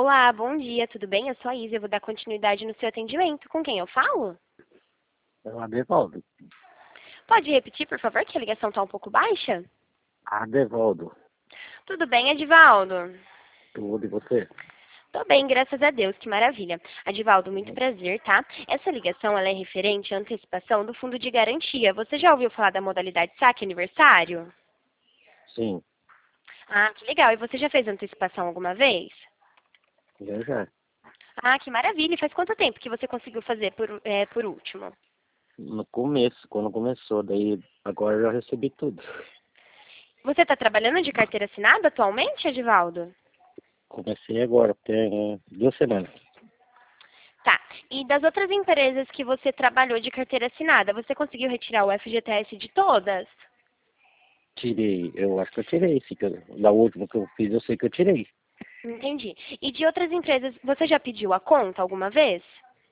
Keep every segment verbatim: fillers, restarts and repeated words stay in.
Olá, bom dia, tudo bem? Eu sou a Isa, eu vou dar continuidade no seu atendimento. Com quem eu falo? É o Adevaldo. Pode repetir, por favor, que a ligação está um pouco baixa? Adevaldo. Tudo bem, Edivaldo? Tudo e você? Tô bem, graças a Deus, que maravilha. Edivaldo, muito prazer, tá? Essa ligação ela é referente à antecipação do fundo de garantia. Você já ouviu falar da modalidade saque aniversário? Sim, Ah, que legal. E você já fez antecipação alguma vez? já já. Ah, que maravilha. E faz quanto tempo que você conseguiu fazer por, é, por último? No começo, quando começou, daí agora eu já recebi tudo. Você está trabalhando de carteira assinada atualmente, Edivaldo? Comecei agora, tem duas semanas. Tá. E das outras empresas que você trabalhou de carteira assinada, você conseguiu retirar o F G T S de todas? Tirei, eu acho que eu tirei, sim, que eu- da última que eu fiz eu sei que eu tirei. Entendi. E de outras empresas, você já pediu a conta alguma vez?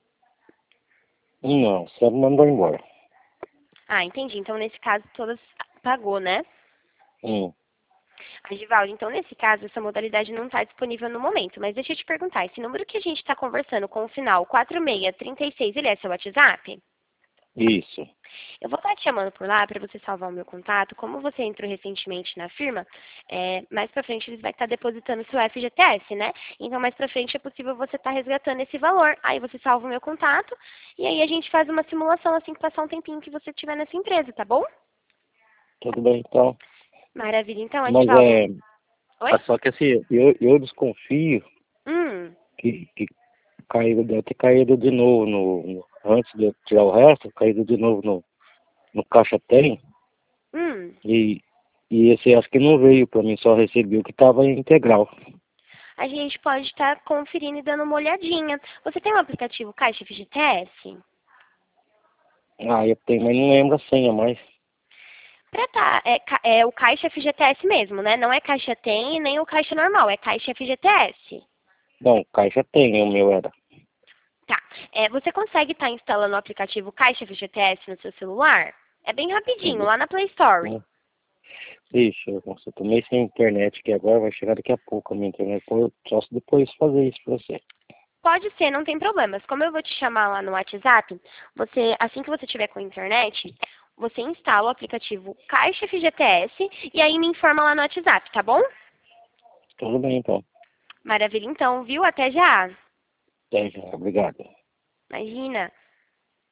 Não, só me mandou embora. Ah, entendi. Então, nesse caso, todas pagou, né? Hum, Agivaldo, então, nesse caso, essa modalidade não está disponível no momento. Mas deixa eu te perguntar, esse número que a gente está conversando com o final quatro seis três seis, ele é seu WhatsApp? isso. Eu vou estar te chamando por lá para você salvar o meu contato. Como você entrou recentemente na firma, é, mais para frente eles vão estar depositando seu F G T S, né? Então, mais para frente é possível você estar resgatando esse valor. Aí você salva o meu contato e aí a gente faz uma simulação assim que passar um tempinho que você tiver nessa empresa, tá bom? Tudo bem, então. Maravilha. Então, Mas Edivaldo. é, Oi? ah, só que assim, eu, eu desconfio Hum. que, que caiu, deve ter caído de novo no, no- antes de eu tirar o resto, caído de novo no, no caixa tem. Hum. E, e esse acho que não veio para mim, só recebi o que estava integral. A gente pode estar conferindo e dando uma olhadinha. Você tem o aplicativo Caixa F G T S? Ah, eu tenho, mas não lembro a senha mais. Pra tá, é, ca- é o Caixa F G T S mesmo, né? Não é Caixa Tem e nem o Caixa normal, é Caixa F G T S. Não, caixa tem, o meu era. Tá. É, você consegue estar instalando o aplicativo Caixa F G T S no seu celular? É bem rapidinho, lá na Play Store. Hum, Ixi, eu eu tô meio sem internet, que agora vai chegar daqui a pouco a minha internet. Eu só se depois fazer isso pra você. Pode ser, não tem problemas. Como eu vou te chamar lá no WhatsApp, você, assim que você tiver com a internet, você instala o aplicativo Caixa F G T S e aí me informa lá no WhatsApp, tá bom? Tudo bem, então. Maravilha, então, viu? Até já. Até já, obrigado. Imagina.